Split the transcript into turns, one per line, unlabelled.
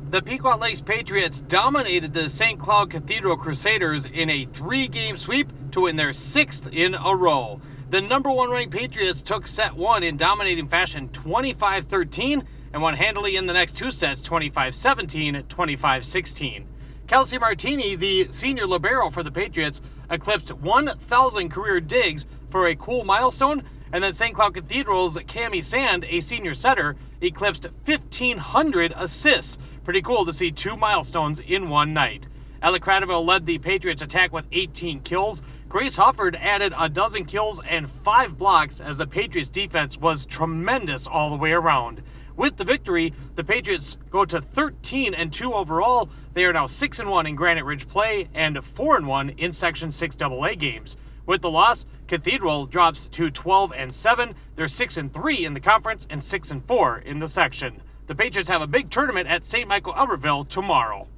The Pequot Lakes Patriots dominated the St. Cloud Cathedral Crusaders in a 3-game sweep to win their 6th in a row. The number 1 ranked Patriots took set 1 in dominating fashion 25-13 and won handily in the next 2 sets 25-17, 25-16. Kelsey Martini, the senior libero for the Patriots, eclipsed 1,000 career digs for a cool milestone, and then St. Cloud Cathedral's Cami Sand, a senior setter, eclipsed 1,500 assists. Pretty cool to see 2 milestones in one night. Ella Cradaville led the Patriots attack with 18 kills. Grace Hufford added a dozen kills and 5 blocks as the Patriots defense was tremendous all the way around. With the victory, the Patriots go to 13-2 overall. They are now 6-1 in Granite Ridge play and 4-1 in Section 6 AA games. With the loss, Cathedral drops to 12-7. They're 6-3 in the conference and 6-4 in the section. The Patriots have a big tournament at St. Michael Albertville tomorrow.